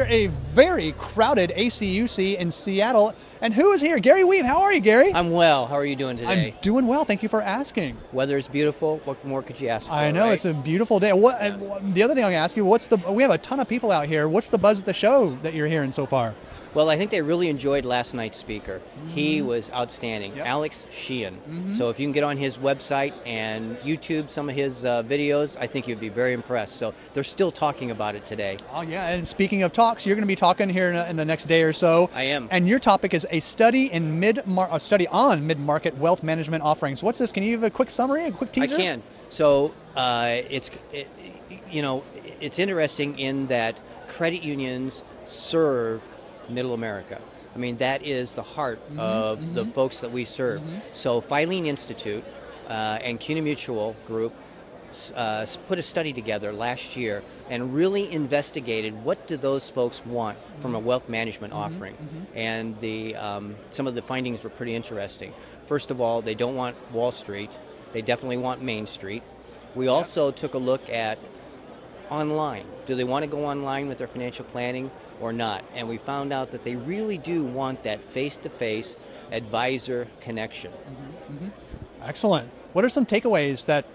here, a very crowded ACUC in Seattle. And who is here? Gary Weave. How are you, Gary? I'm well. How are you doing today? I'm doing well. Thank you for asking. Weather is beautiful. What more could you ask for? I know, right? it's a beautiful day. The other thing I'm going to ask you, we have a ton of people out here. What's the buzz of the show that you're hearing so far? Well, I think they really enjoyed last night's speaker. He was outstanding, Yep. Alex Sheehan. So if you can get on his website and YouTube some of his videos, I think you'd be very impressed. So they're still talking about it today. Oh, yeah. And speaking of talks, you're going to be talking here in the next day or so. I am. And your topic is a study on mid-market wealth management offerings. What's this? Can you give a quick summary, a quick teaser? I can. So it's interesting in that credit unions serve Middle America. I mean, that is the heart of the folks that we serve. So Filene Institute and CUNA Mutual Group put a study together last year and really investigated what do those folks want from a wealth management offering. And some of the findings were pretty interesting. First of all, they don't want Wall Street. They definitely want Main Street. We also took a look at online. Do they want to go online with their financial planning or not? And we found out that they really do want that face-to-face advisor connection. Excellent. What are some takeaways that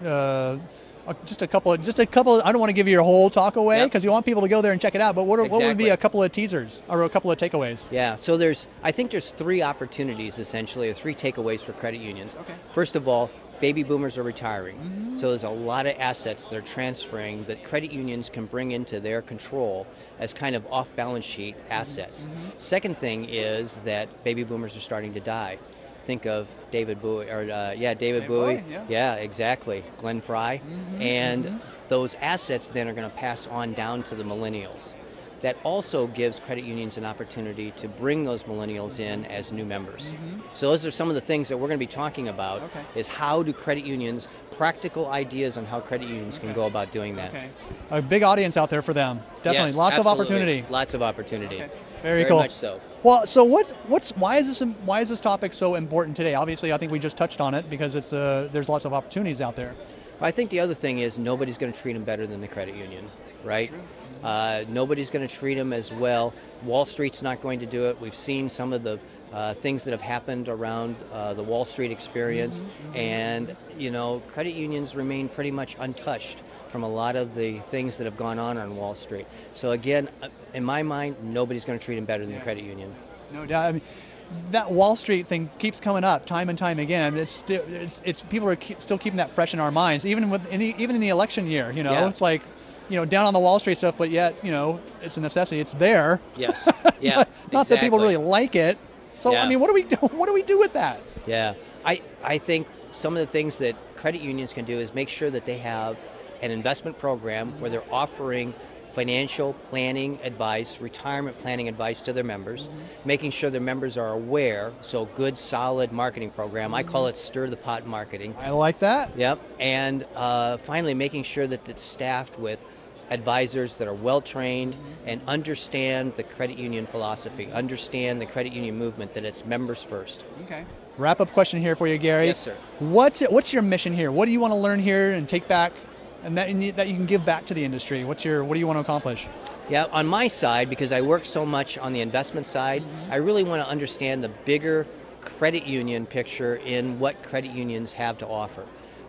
just a couple? I don't want to give you your whole talk away because you want people to go there and check it out. But what would be a couple of teasers or a couple of takeaways? Yeah. So I think there's three opportunities essentially, or three takeaways for credit unions. Okay. First of all, baby boomers are retiring. So there's a lot of assets that are transferring that credit unions can bring into their control as kind of off-balance sheet assets. Second thing is that baby boomers are starting to die. Think of David Bowie, David Bowie. Yeah, exactly. Glenn Fry. And those assets then are going to pass on down to the millennials. That also gives credit unions an opportunity to bring those millennials in as new members. So those are some of the things that we're going to be talking about, is how do credit unions, practical ideas on how credit unions can go about doing that. A big audience out there for them. Definitely, yes, lots absolutely. of opportunity. Lots of opportunity. Very cool. Much so. Well, so why is this topic so important today? Obviously, I think we just touched on it because there's lots of opportunities out there. I think the other thing is nobody's going to treat them better than the credit union, right? Nobody's going to treat them as well. Wall Street's not going to do it. We've seen some of the things that have happened around the Wall Street experience, and credit unions remain pretty much untouched from a lot of the things that have gone on Wall Street. So again, in my mind, nobody's going to treat them better than the credit union. No doubt. I mean, that Wall Street thing keeps coming up time and time again. It's people are still keeping that fresh in our minds, even in the election year. It's like, down on the Wall Street stuff, but yet, it's a necessity. It's there. Yes. Yeah. Not that people really like it. So Yeah. I mean, what do we do with that? Yeah. I think some of the things that credit unions can do is make sure that they have an investment program where they're offering financial planning advice, retirement planning advice to their members, making sure their members are aware, so good, solid marketing program. I call it stir the pot marketing. I like that. Yep. And finally, making sure that it's staffed with advisors that are well-trained and understand the credit union philosophy, understand the credit union movement, that it's members first. Okay. Wrap-up question here for you, Gary. Yes, sir. What's your mission here? What do you want to learn here and take back, and that you can give back to the industry? What do you want to accomplish? Yeah, on my side, because I work so much on the investment side, I really want to understand the bigger credit union picture in what credit unions have to offer.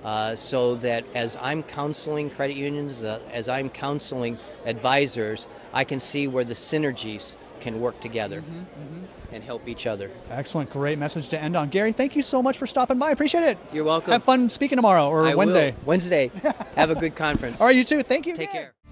So that as I'm counseling credit unions, as I'm counseling advisors, I can see where the synergies can work together and help each other. Excellent. Great message to end on. Gary, thank you so much for stopping by. Appreciate it. You're welcome. Have fun speaking tomorrow or I Wednesday. will. Wednesday. Have a good conference. All right, you too. Thank you. Take care.